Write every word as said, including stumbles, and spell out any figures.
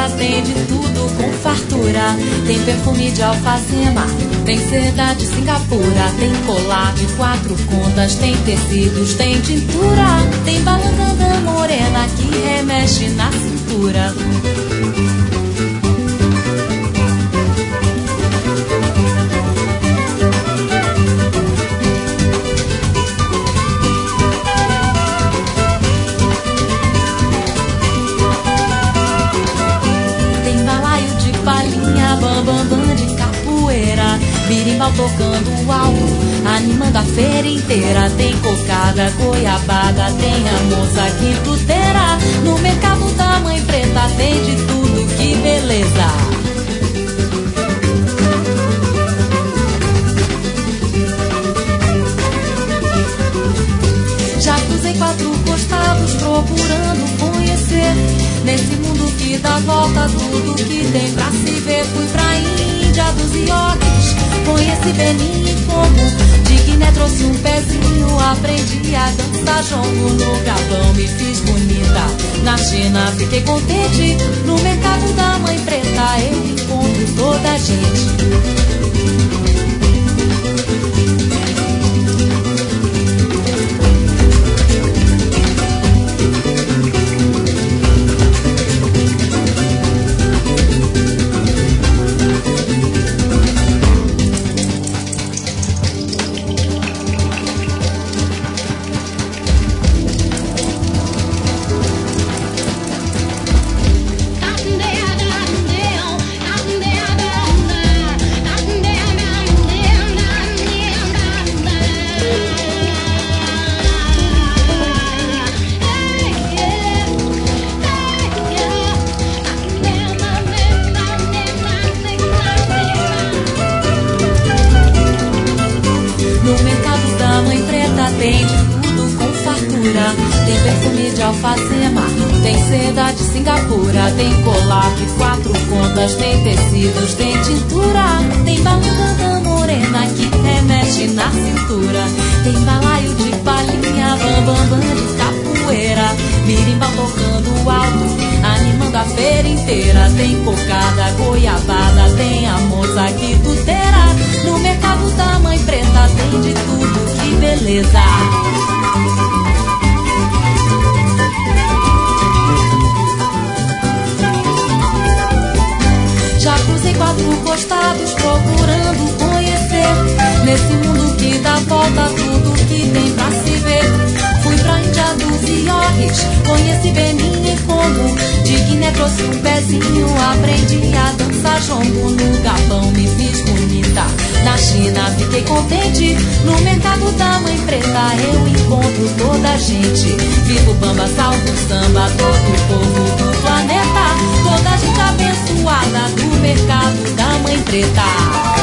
preta tem de tudo com fartura. Tem perfume de alfazema, tem seda de Singapura, tem colar de quatro contas, tem tecidos, tem tintura, tem balanganda morena que remexe na cintura. Bambambam de capoeira, birimbau tocando alto, animando a feira inteira. Tem cocada, goiabada, tem a moça quintuteira. No mercado da Mãe Preta tem de tudo, que beleza. Já cruzei quatro costados procurando conhecer, nesse mundo que dá volta tudo que tem pra se ver. Fui pra Índia dos iogues, conheci Benin e Congo, de Guiné trouxe um pezinho, aprendi a dançar jongo. No Gabão me fiz bonita, na China fiquei contente. No mercado da Mãe Preta eu encontro toda a gente. Tem de tudo com fartura, tem perfume de alfazema, tem seda de Singapura, tem colar de quatro contas, tem tecidos, tem tintura, tem balanganda morena que remexe na cintura, tem balaio de palhinha, bambambam de capoeira, birimbau tocando alto, animando a feira inteira. Tem cocada, goiabada, tem a moça quintuteira. No mercado da Mãe Preta tem de tudo, que beleza. Já cruzei quatro costados procurando conhecer, nesse mundo que dá volta tudo que tem pra se ver. Fui pra Índia dos iogues, conheci Benin e Congo, de Guiné trouxe um pezinho, aprendi a dançar jongo. No Gabão me fiz bonita, na China fiquei contente. No mercado da Mãe Preta eu encontro toda a gente. Vivo bamba, salvo samba, todo o povo do planeta, toda a gente abençoada do mercado da Mãe Preta.